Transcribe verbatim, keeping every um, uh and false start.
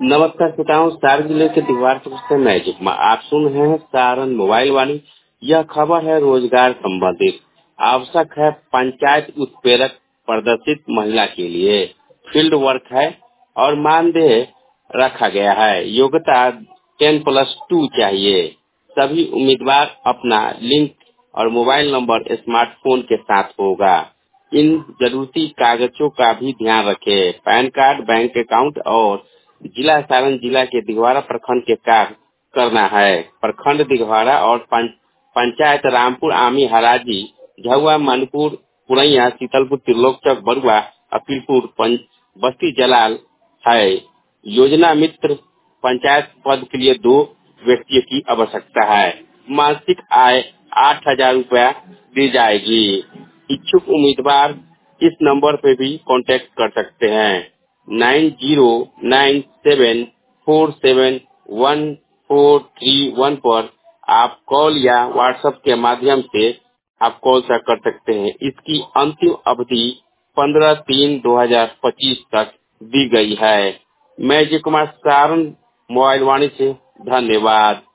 नमस्कार श्रोताओं, सारण जिले के दीवार से मैं जिक्मा आप सुन रहे हैं सारण मोबाइल वाणी। यह खबर है रोजगार संबंधित। आवश्यक है पंचायत उत्प्रेरक प्रदर्शित महिला के लिए। फील्ड वर्क है और मानदेय रखा गया है। योग्यता टेन प्लस टू चाहिए। सभी उम्मीदवार अपना लिंक और मोबाइल नंबर स्मार्टफोन के साथ होगा। इन जरूरी कागजों का भी ध्यान रखें। पैन कार्ड, बैंक अकाउंट और जिला सारण जिला के दिघवारा प्रखंड के कार्य करना है। प्रखंड दिघवारा और पं, पंचायत रामपुर, आमी, हराजी, झुआ, मनपुर, पुरैया, शीतलपुर, त्रिलोकचक, बरुआ, अपीलपुर, बस्ती जलाल है। योजना मित्र पंचायत पद के लिए दो व्यक्तियों की आवश्यकता है। मासिक आय आठ हजार रूपया दी जाएगी। इच्छुक उम्मीदवार इस नंबर पे भी कांटेक्ट कर सकते हैं। Nine zero nine seven four seven one four three one पर आप कॉल या व्हाट्सएप के माध्यम से आप कॉल कर सकते हैं। इसकी अंतिम अवधि पंद्रह तीन दो हजार पच्चीस तक दी गई है। मैं जी कुमार, सारण मोबाइल वाणी से, धन्यवाद।